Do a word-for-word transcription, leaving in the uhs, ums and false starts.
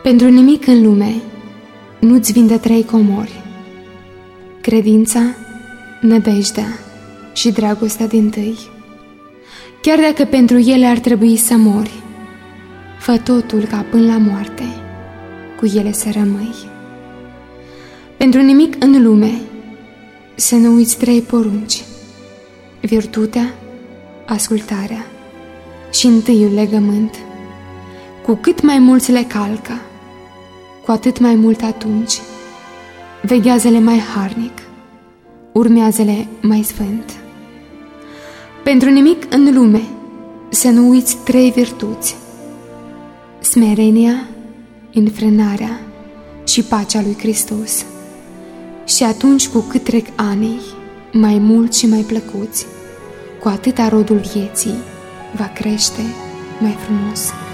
Pentru nimic în lume nu-ți vinde trei comori: credința, nădejdea și dragostea dintâi. Chiar dacă pentru ele ar trebui să mori, fă totul ca până la moarte cu ele să rămâi. Pentru nimic în lume să nu uiți trei porunci: virtutea, ascultarea și întâiul legământ. Cu cât mai mulți le calcă, cu atât mai mult atunci veghează-le mai harnic, urmează-le mai sfânt. Pentru nimic în lume să nu uiți trei virtuți: smerenia, înfrânarea și pacea lui Hristos. Și atunci, cu cât trec anii mai mult și mai plăcuți, cu atâta rodul vieții va crește mai frumos.